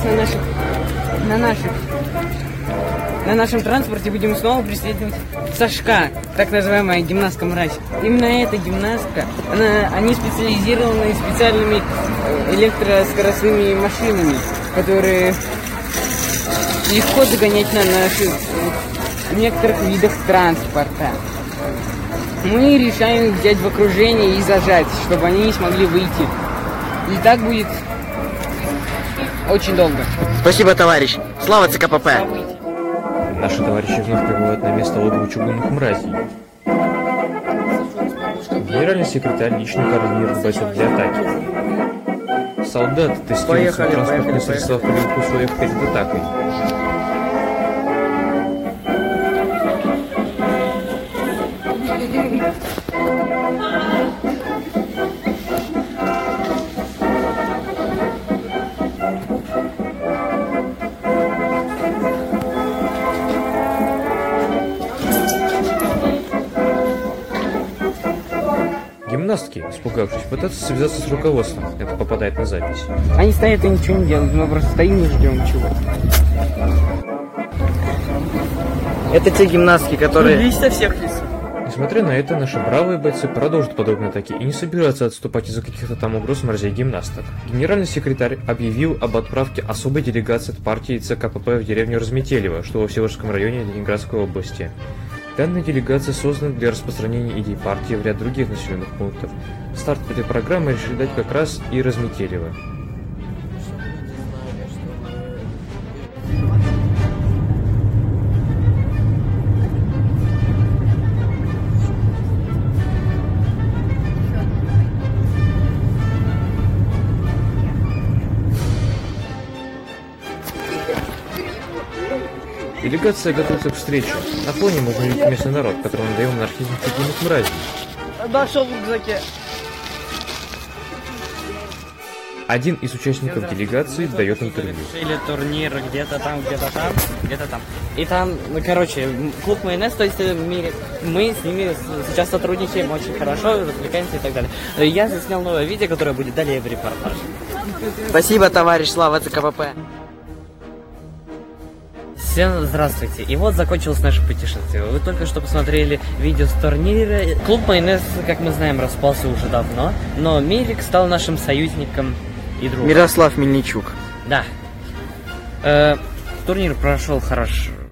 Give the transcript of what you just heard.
на нашем транспорте будем снова преследовать Сашка, так называемая гимнастка мразь. Именно эта гимнастка, они специализированы специальными электроскоростными машинами, которые легко загонять на наших некоторых видах транспорта. Мы решаем их взять в окружение и зажать, чтобы они не смогли выйти. И так будет очень долго. Спасибо, товарищ. Слава ЦКПП. Наши товарищи вновь прибывают на место логово чугунных мразей. Генеральный секретарь лично координирует бойцов для атаки. Солдаты тестируют транспортные средства в полевых условиях перед атакой. Гимнастки, испугавшись, пытаются связаться с руководством. Это попадает на запись. Они стоят и ничего не делают, мы просто стоим и ждем чего. Это те гимнастки, которые... Листья всех лесов. Несмотря на это, наши бравые бойцы продолжат подобные атаки и не собираются отступать из-за каких-то там угроз мразей-гимнасток. Генеральный секретарь объявил об отправке особой делегации от партии ЦКПП в деревню Разметелево, что во Всеволожском районе Ленинградской области. Данная делегация создана для распространения идей партии в ряд других населенных пунктов. Старт этой программы решили дать как раз и Разметелево. Делегация готовится к встрече. На фоне можно видеть местный народ, который надоел анархизм чугунных мразей. Нашел в рюкзаке. Один из участников делегации дает интервью. Или турнир где-то там, где-то там, где-то там. И там, короче, клуб Майонез, то есть мы с ними сейчас сотрудничаем очень хорошо, развлекаемся и так далее. Я заснял новое видео, которое будет далее в репортаже. Спасибо, товарищ, слава ЦКПП. Всем здравствуйте. И вот закончилось наше путешествие. Вы только что посмотрели видео с турнира. Клуб Майонез, как мы знаем, распался уже давно, но Мирик стал нашим союзником и другом. Мирослав Мельничук. Да. Турнир прошел хорошо.